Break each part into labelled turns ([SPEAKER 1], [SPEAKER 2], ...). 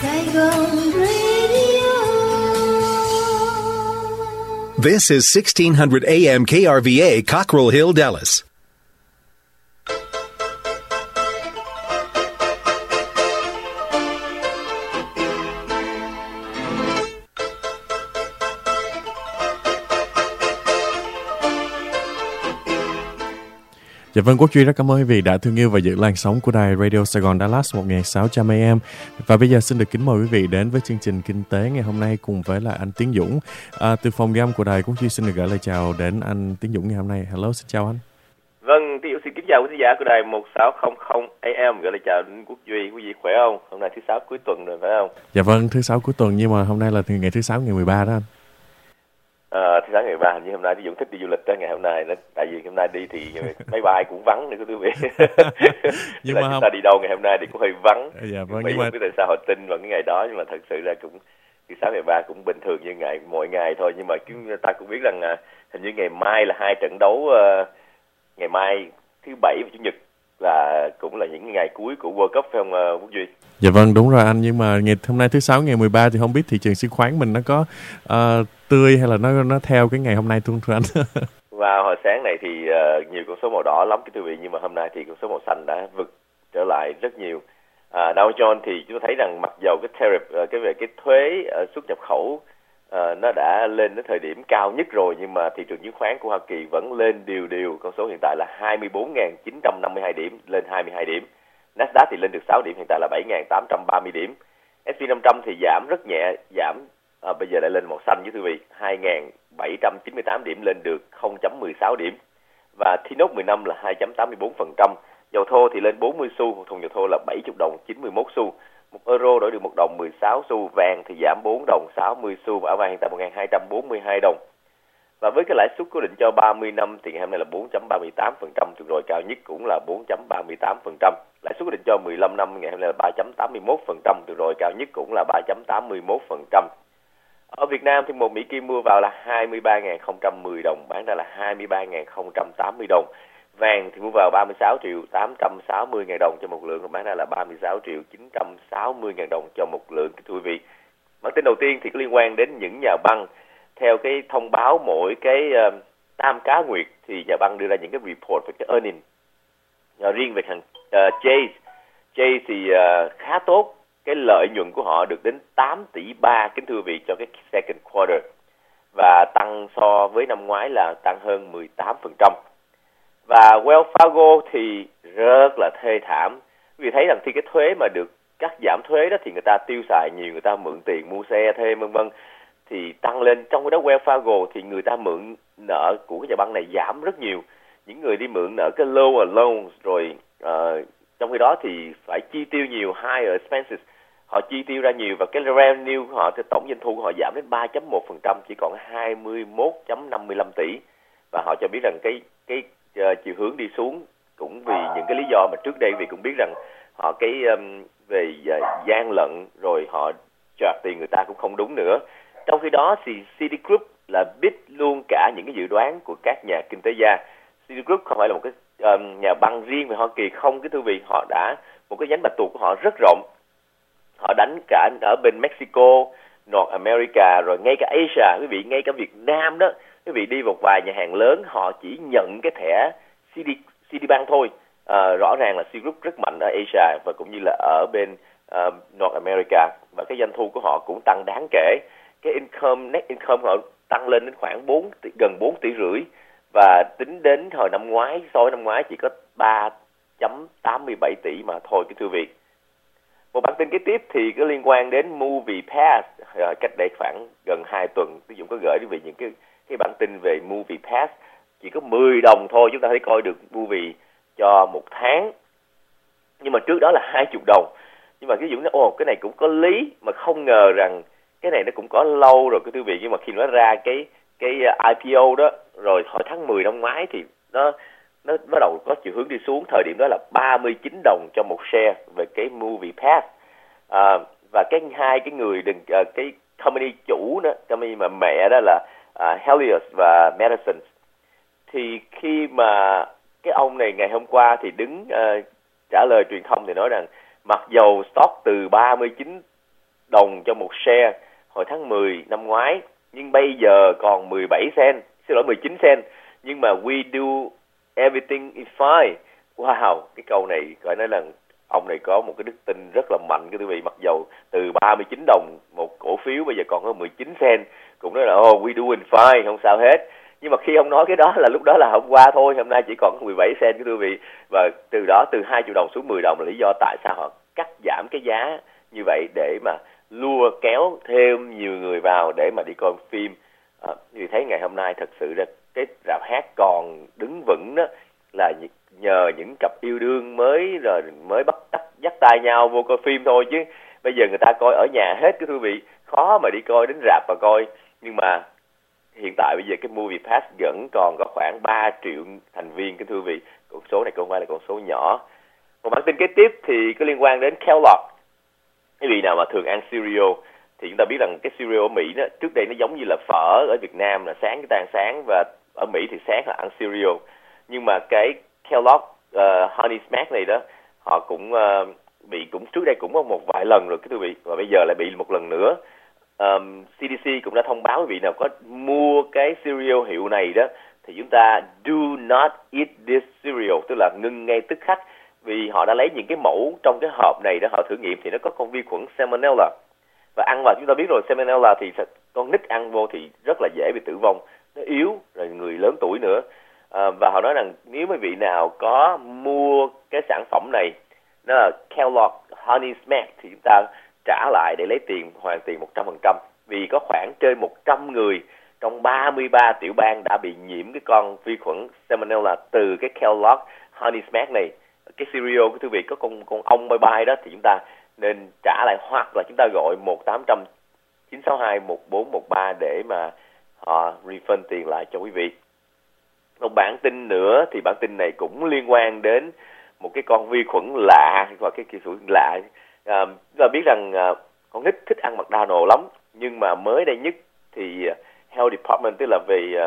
[SPEAKER 1] Saigon Radio.
[SPEAKER 2] This is 1600 AM KRVA, Cockrell Hill, Dallas.
[SPEAKER 3] Dạ vâng, Quốc Duy rất cảm ơn quý vị đã thương yêu và giữ làn sóng của đài Radio Sài Gòn Dallas 1600 AM. Và bây giờ xin được kính mời quý vị đến với chương trình Kinh tế ngày hôm nay cùng với là anh Tiến Dũng. Từ phòng gam của đài, Quốc Duy xin được gửi lời chào đến anh Tiến Dũng ngày hôm nay. Hello, xin chào anh.
[SPEAKER 4] Vâng, Tiến Dũng xin kính chào quý khán giả của đài 1600 AM, gửi lời chào đến Quốc Duy. Quý vị khỏe không? Hôm nay thứ Sáu cuối tuần rồi phải không?
[SPEAKER 3] Dạ vâng, thứ Sáu cuối tuần, nhưng mà hôm nay là ngày thứ Sáu ngày 13 đó anh.
[SPEAKER 4] Thứ Sáu ngày 13, hình như hôm nay Tiến Dũng thích đi du lịch đó ngày hôm nay, tại vì hôm nay đi thì máy bay cũng vắng nữa quý vị. Nhưng mà chúng ta đi đâu ngày hôm nay thì cũng hơi vắng.
[SPEAKER 3] Dạ vâng,
[SPEAKER 4] nhưng mà không biết tại sao họ tin vào cái ngày đó, nhưng mà thật sự ra cũng thứ Sáu ngày 13 cũng bình thường như mọi ngày thôi. Nhưng mà chúng ta cũng biết rằng hình như ngày mai là 2 trận đấu, ngày mai thứ Bảy và Chủ nhật là cũng là những ngày cuối của World Cup phải không Quốc Duy?
[SPEAKER 3] Dạ vâng, đúng rồi anh, nhưng mà hôm nay thứ Sáu ngày 13 thì không biết thị trường chứng khoán mình nó có tươi hay là nó theo cái ngày hôm nay thưa anh?
[SPEAKER 4] Vào hồi sáng này thì nhiều con số màu đỏ lắm cái quý vị, nhưng mà hôm nay thì con số màu xanh đã vượt trở lại rất nhiều. Dow Jones thì chúng ta thấy rằng mặc dầu cái tariff cái thuế xuất nhập khẩu nó đã lên đến thời điểm cao nhất rồi, nhưng mà thị trường chứng khoán của Hoa Kỳ vẫn lên đều. Con số hiện tại là 24.952 điểm, lên 22 điểm. Nasdaq thì lên được 6 điểm, hiện tại là 7.830 điểm. S&P 500 thì giảm rất nhẹ, bây giờ lại lên màu xanh với quý vị, 2.798 điểm, lên được 0.16 điểm. Và T-Note 15 là 2.84%. Dầu thô thì lên 40 xu, một thùng dầu thô là 70 đồng 91 xu. 1 euro đổi được 1 đồng 16 xu. Vàng thì giảm 4 đồng 60 xu, và vàng hiện tại 1.242 đồng. Và với cái lãi suất cố định cho 30 năm thì ngày hôm nay là 4.38%, tuần rồi cao nhất cũng là 4.38%. Lãi suất cố định cho 15 năm ngày hôm nay là 3.81%, tuần rồi cao nhất cũng là 3.81%. Ở Việt Nam thì một Mỹ Kim mua vào là 23.010 đồng, bán ra là 23.080 đồng. Vàng thì mua vào 36.860.000 đồng cho một lượng, bán ra là 36.960.000 đồng cho một lượng. Thưa quý vị, bản tin đầu tiên thì có liên quan đến những nhà băng. Theo cái thông báo mỗi cái tam cá nguyệt thì nhà băng đưa ra những cái report về cái earning. Riêng về thằng Chase thì khá tốt, cái lợi nhuận của họ được đến 8 tỷ 3 kính thưa quý vị cho cái second quarter, và tăng so với năm ngoái là tăng hơn 18%. Và Wells Fargo thì rất là thê thảm, vì thấy rằng khi cái thuế mà được cắt giảm thuế đó thì người ta tiêu xài nhiều, người ta mượn tiền mua xe thêm vân vân, thì tăng lên. Trong cái đó Wells Fargo thì người ta mượn nợ của cái nhà băng này giảm rất nhiều. Những người đi mượn nợ cái lower loans rồi trong khi đó thì phải chi tiêu nhiều, higher expenses, họ chi tiêu ra nhiều, và cái revenue của họ, cái tổng doanh thu của họ giảm đến 3.1%, chỉ còn 21.55 tỷ. Và họ cho biết rằng cái chiều hướng đi xuống cũng vì những cái lý do mà trước đây vì cũng biết rằng họ về gian lận rồi họ choạc tiền người ta cũng không đúng nữa. Trong khi đó thì Citigroup là biết luôn cả những cái dự đoán của các nhà kinh tế gia. Citigroup không phải là một cái nhà băng riêng về Hoa Kỳ không, cái thưa vị, họ đã một cái nhánh bạch tuộc của họ rất rộng. Họ đánh cả ở bên Mexico, North America, rồi ngay cả Asia, quý vị, ngay cả Việt Nam đó, quý vị đi một vài nhà hàng lớn họ chỉ nhận cái thẻ Citibank thôi. Rõ ràng là Citigroup rất mạnh ở Asia và cũng như là ở bên North America, và cái doanh thu của họ cũng tăng đáng kể. Cái net income họ tăng lên đến khoảng gần 4 tỷ rưỡi, và tính đến hồi năm ngoái, so với năm ngoái chỉ có 3.87 tỷ mà thôi cái thưa vị. Một bản tin kế tiếp thì có liên quan đến Movie Pass. Cách đây khoảng gần 2 tuần, tôi cũng có gửi quý vị những cái bản tin về Movie Pass. Chỉ có 10 đồng thôi chúng ta thấy coi được movie cho một tháng. Nhưng mà trước đó là 20 đồng. Nhưng mà cái Dũng nói, cái này cũng có lý, mà không ngờ rằng cái này nó cũng có lâu rồi cái quý vị. Nhưng mà khi nó ra cái IPO đó, rồi hồi tháng 10 năm ngoái thì nó bắt đầu có chiều hướng đi xuống. Thời điểm đó là 39 đồng cho một share về cái Movie Pass. Và hai cái người cái company chủ đó, company mà mẹ đó là Helios và Madison. Thì khi mà cái ông này ngày hôm qua thì đứng trả lời truyền thông thì nói rằng mặc dầu stock từ 39 đồng cho một share hồi tháng 10 năm ngoái, nhưng bây giờ còn 17 cent, xin lỗi 19 cent. Nhưng mà we do everything is fine. Wow, cái câu này phải nói là ông này có một cái đức tin rất là mạnh, cái quý vị. Mặc dầu từ 39 đồng một cổ phiếu bây giờ còn có 19 cent, cũng nói là we doing fine, không sao hết. Nhưng mà khi ông nói cái đó là lúc đó là hôm qua thôi, hôm nay chỉ còn 17 cent cái quý vị. Và từ đó từ 2 triệu đồng xuống 10 đồng là lý do tại sao họ cắt giảm cái giá như vậy, để mà lùa kéo thêm nhiều người vào để mà đi coi phim. Như thấy ngày hôm nay thật sự là cái rạp hát còn đứng vững đó là nhờ những cặp yêu đương mới bắt dắt tay nhau vô coi phim thôi, chứ bây giờ người ta coi ở nhà hết cái quý vị, khó mà đi coi đến rạp và coi. Nhưng mà hiện tại bây giờ cái Movie Pass vẫn còn có khoảng 3 triệu thành viên cái quý vị. Con số này không phải là con số nhỏ. Một bản tin kế tiếp thì có liên quan đến Kellogg. Quý vị nào mà thường ăn cereal thì chúng ta biết rằng cái cereal ở Mỹ đó, trước đây nó giống như là phở ở Việt Nam, là sáng chúng ta ăn sáng, và ở Mỹ thì sáng là ăn cereal. Nhưng mà cái Kellogg Honey Smack này đó, họ cũng cũng trước đây cũng có một vài lần rồi cái quý vị, và bây giờ lại bị một lần nữa. CDC cũng đã thông báo quý vị nào có mua cái cereal hiệu này đó thì chúng ta do not eat this cereal, tức là ngưng ngay tức khắc, vì họ đã lấy những cái mẫu trong cái hộp này đó, họ thử nghiệm thì nó có con vi khuẩn Salmonella, và ăn vào chúng ta biết rồi, Salmonella thì con nít ăn vô thì rất là dễ bị tử vong, nó yếu, rồi người lớn tuổi nữa. Và họ nói rằng nếu quý vị nào có mua cái sản phẩm này, nó là Kellogg Honey Smack, thì chúng ta trả lại để lấy tiền, hoàn tiền 100%, vì có khoảng trên 100 người trong 33 tiểu bang đã bị nhiễm cái con vi khuẩn Salmonella từ cái Kellogg Honey Smack này. Cái cereal của quý vị có con ong bye bye đó thì chúng ta nên trả lại, hoặc là chúng ta gọi 1-800-962-1413 để mà họ refund tiền lại cho quý vị. Một bản tin nữa thì bản tin này cũng liên quan đến một cái con vi khuẩn lạ, và cái kỳ khuẩn lạ. Chúng ta biết rằng con nít thích ăn McDonald's lắm, nhưng mà mới đây nhất thì Health Department, tức là về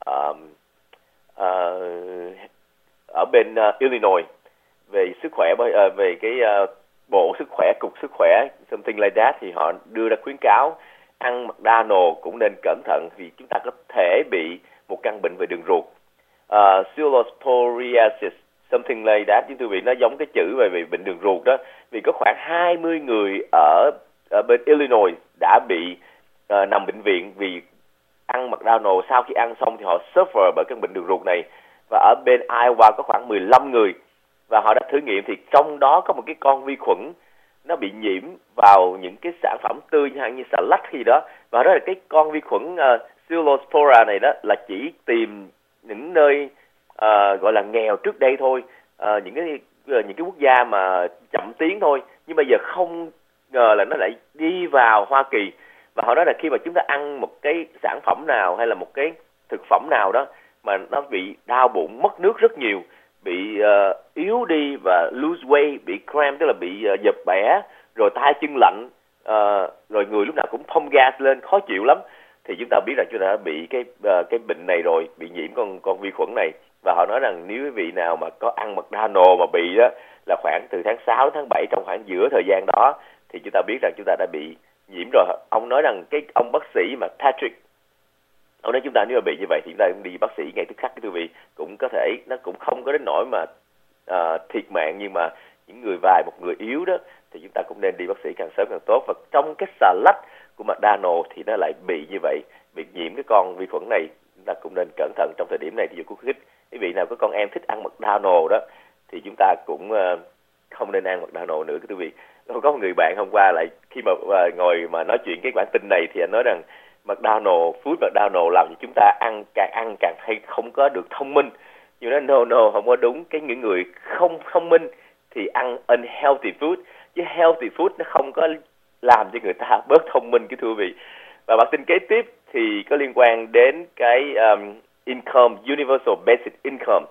[SPEAKER 4] ở bên Illinois, về sức khỏe, về cái bộ sức khỏe, cục sức khỏe, something like that, thì họ đưa ra khuyến cáo ăn McDonald's cũng nên cẩn thận, vì chúng ta có thể bị một căn bệnh về đường ruột, pseudosporiasis, something like that. Chứ quý vị, nó giống cái chữ về bệnh đường ruột đó, vì có khoảng 20 người ở bên Illinois đã bị nằm bệnh viện vì ăn McDonald's. Sau khi ăn xong thì họ suffer bởi căn bệnh đường ruột này. Và ở bên Iowa có khoảng 15 người, và họ đã thử nghiệm thì trong đó có một cái con vi khuẩn nó bị nhiễm vào những cái sản phẩm tươi như xà lách gì đó, và đó là cái con vi khuẩn Pseudospora này đó là chỉ tìm những nơi gọi là nghèo trước đây thôi, những cái quốc gia mà chậm tiến thôi, nhưng bây giờ không ngờ là nó lại đi vào Hoa Kỳ. Và họ nói là khi mà chúng ta ăn một cái sản phẩm nào hay là một cái thực phẩm nào đó mà nó bị đau bụng, mất nước rất nhiều, bị yếu đi và lose weight, bị cramp, tức là bị dập bẻ, rồi tay chân lạnh, rồi người lúc nào cũng phông gas lên, khó chịu lắm, thì chúng ta biết rằng chúng ta đã bị cái bệnh này rồi, bị nhiễm con vi khuẩn này. Và họ nói rằng nếu quý vị nào mà có ăn McDonald's mà bị đó là khoảng từ tháng 6 đến tháng 7, trong khoảng giữa thời gian đó, thì chúng ta biết rằng chúng ta đã bị nhiễm rồi. Ông nói rằng cái ông bác sĩ mà Patrick, ông nói chúng ta nếu mà bị như vậy thì chúng ta cũng đi bác sĩ ngay tức khắc, cái quý vị, cũng có thể nó cũng không có đến nỗi mà thiệt mạng, nhưng mà những người một người yếu đó thì chúng ta cũng nên đi bác sĩ càng sớm càng tốt. Và trong cái xà lách của McDonald's thì nó lại bị như vậy, bị nhiễm cái con vi khuẩn này. Chúng ta cũng nên cẩn thận trong thời điểm này. Thì khuyến khích quý vị nào có con em thích ăn McDonald's đó thì chúng ta cũng không nên ăn McDonald's nữa, quý vị. Có một người bạn hôm qua lại khi mà ngồi mà nói chuyện cái bản tin này thì anh nói rằng food McDonald's làm cho chúng ta càng hay không có được thông minh. Nhưng nó no, không có đúng. Những người không thông minh thì ăn unhealthy food, chứ healthy food nó không có làm cho người ta bớt thông minh, cái thưa quý vị. Và bản tin kế tiếp thì có liên quan đến cái income, universal basic income.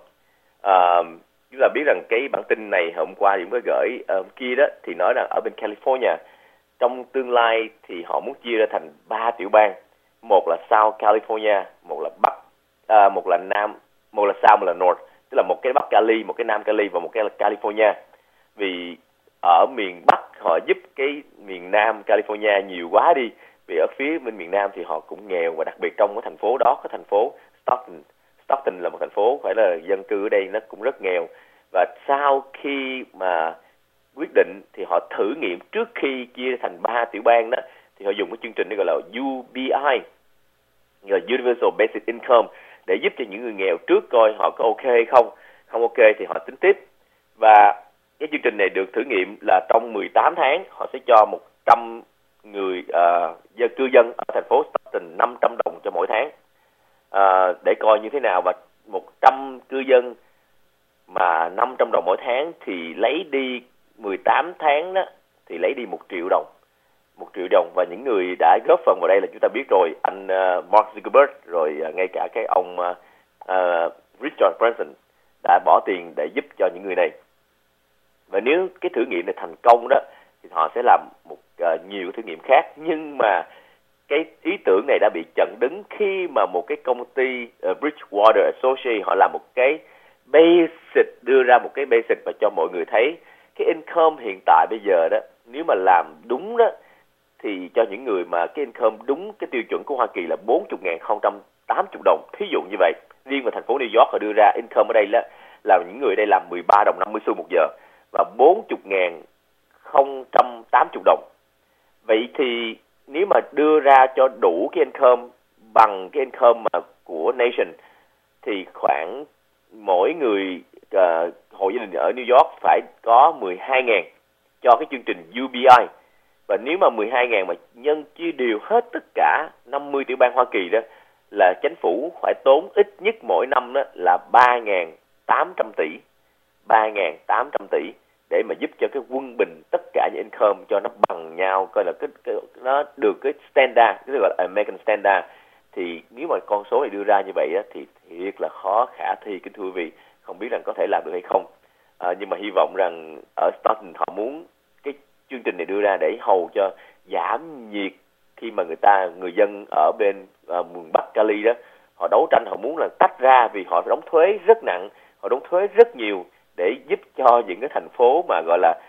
[SPEAKER 4] Chúng ta biết rằng cái bản tin này hôm qua thì cũng có gửi kia đó, thì nói rằng ở bên California trong tương lai thì họ muốn chia ra thành 3 tiểu bang, một là South California, một là Bắc, một là Nam, một là South, một là North, tức là một cái Bắc Cali, một cái Nam Cali và một cái là California. Vì ở miền Bắc họ giúp cái miền Nam California nhiều quá đi, vì ở phía bên miền Nam thì họ cũng nghèo, và đặc biệt trong cái thành phố đó, cái thành phố Stockton là một thành phố phải là dân cư ở đây nó cũng rất nghèo. Và sau khi mà quyết định thì họ thử nghiệm trước khi chia thành 3 tiểu bang đó, thì họ dùng cái chương trình gọi là UBI, gọi là Universal Basic Income, để giúp cho những người nghèo trước coi họ có ok hay không. Không ok thì họ tính tiếp. Và cái chương trình này được thử nghiệm là trong 18 tháng họ sẽ cho 100 người cư dân ở thành phố Stockton $500 cho mỗi tháng, để coi như thế nào. Và 100 cư dân mà $500 mỗi tháng thì lấy đi 18 tháng đó thì lấy đi $1 triệu. $1 triệu. Và những người đã góp phần vào đây là chúng ta biết rồi, anh Mark Zuckerberg, rồi ngay cả cái ông Richard Branson đã bỏ tiền để giúp cho những người này. Và nếu cái thử nghiệm này thành công đó thì họ sẽ làm nhiều thử nghiệm khác. Nhưng mà cái ý tưởng này đã bị chặn đứng khi mà một cái công ty Bridgewater Associates họ làm một cái basic, đưa ra một cái basic và cho mọi người thấy cái income hiện tại bây giờ đó, nếu mà làm đúng đó thì cho những người mà cái income đúng cái tiêu chuẩn của Hoa Kỳ là $40,080. Thí dụ như vậy, riêng vào thành phố New York họ đưa ra income ở đây là những người ở đây làm $13.50 một giờ và $40,080. Vậy thì nếu mà đưa ra cho đủ cái income bằng cái income mà của nation thì khoảng mỗi người hộ gia đình ở New York phải có 12.000 cho cái chương trình UBI. Và nếu mà 12.000 mà nhân chia đều hết tất cả 50 tiểu bang Hoa Kỳ đó, là chính phủ phải tốn ít nhất mỗi năm đó là 3.800 tỷ. 3.800 tỷ để mà giúp cho cái quân bình tất cả những income cho nó bằng nhau, coi là nó được cái standard, cái gọi là American Standard. Thì nếu mà con số này đưa ra như vậy á, thì thiệt là khó khả thi, kính thưa quý vị, không biết rằng có thể làm được hay không. Nhưng mà hy vọng rằng ở Stockton họ muốn cái chương trình này đưa ra để hầu cho giảm nhiệt khi mà người dân ở bên miền Bắc Cali đó, họ đấu tranh, họ muốn là tách ra vì họ đóng thuế rất nặng, họ đóng thuế rất nhiều để giúp cho những cái thành phố mà gọi là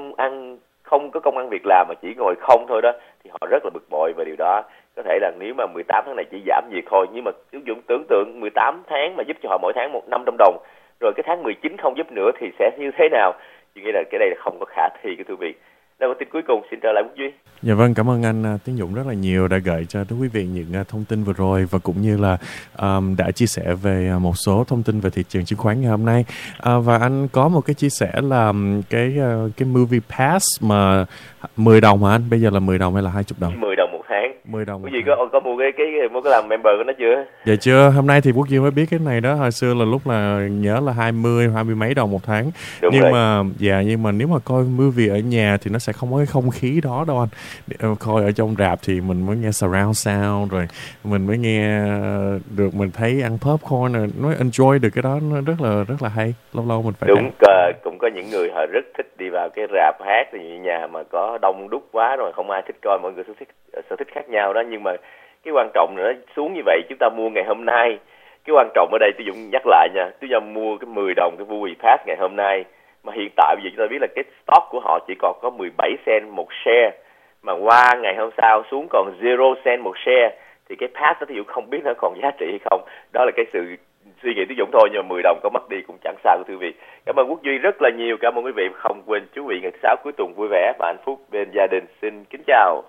[SPEAKER 4] không có công ăn việc làm mà chỉ ngồi không thôi đó, thì họ rất là bực bội về điều đó. Có thể là nếu mà 18 tháng này chỉ giảm nhiệt thôi, nhưng mà tưởng tượng 18 tháng mà giúp cho họ mỗi tháng $500, rồi cái tháng 19 không giúp nữa thì sẽ như thế nào? Tôi nghĩ là cái đây là không có khả thi, cái thưa quý vị. Đây là tin cuối cùng, xin trở lại Quốc Duy.
[SPEAKER 3] Dạ vâng, cảm ơn anh Tiến Dũng rất là nhiều đã gợi cho quý vị những thông tin vừa rồi, và cũng như là đã chia sẻ về một số thông tin về thị trường chứng khoán ngày hôm nay. Và anh có một cái chia sẻ là cái movie pass mà $10 hả anh? Bây giờ là $10 hay là $20?
[SPEAKER 4] $10 một tháng.
[SPEAKER 3] $10.
[SPEAKER 4] Quý vị có mua có làm member của nó chưa?
[SPEAKER 3] Dạ chưa, hôm nay thì Quốc Duy mới biết cái này đó. Hồi xưa là lúc là nhớ là 20 mấy đồng một tháng.
[SPEAKER 4] Đúng
[SPEAKER 3] nhưng
[SPEAKER 4] rồi.
[SPEAKER 3] nhưng mà nếu mà coi movie ở nhà thì nó sẽ không có cái không khí đó đâu anh. Coi ở trong rạp thì mình mới nghe surround sound, rồi mình mới nghe được, mình thấy ăn popcorn rồi nó enjoy được cái đó, nó rất là hay. Lâu mình phải
[SPEAKER 4] đúng. Cũng có những người họ rất thích đi vào cái rạp hát, thì nhà mà có đông đúc quá rồi không ai thích coi, mọi người sở thích khác nhau đó. Nhưng mà cái quan trọng nữa xuống như vậy, chúng ta mua ngày hôm nay, cái quan trọng ở đây tôi Dũng nhắc lại nha, chúng ta mua cái $10 cái movie pass ngày hôm nay, mà hiện tại bây giờ chúng ta biết là cái stock của họ chỉ còn có 17 cent một share, mà qua ngày hôm sau xuống còn 0 cent một share, thì cái pass đó thì Dũng không biết nó còn giá trị hay không. Đó là cái sự suy nghĩ của Dũng thôi, nhưng mà $10 có mất đi cũng chẳng sao, thưa quý vị. Cảm ơn Quốc Duy rất là nhiều, cảm ơn quý vị. Không quên chú vị ngày thứ 6 cuối tuần vui vẻ và hạnh phúc bên gia đình. Xin kính chào.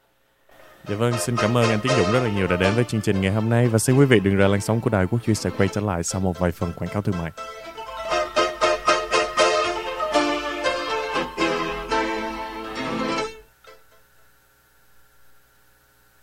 [SPEAKER 3] Dạ vâng, xin cảm ơn anh Tiến Dũng rất là nhiều đã đến với chương trình ngày hôm nay, và xin quý vị đừng rời làn sóng của đài Quốc Duy sẽ quay trở lại sau một vài phần quảng cáo thương mại.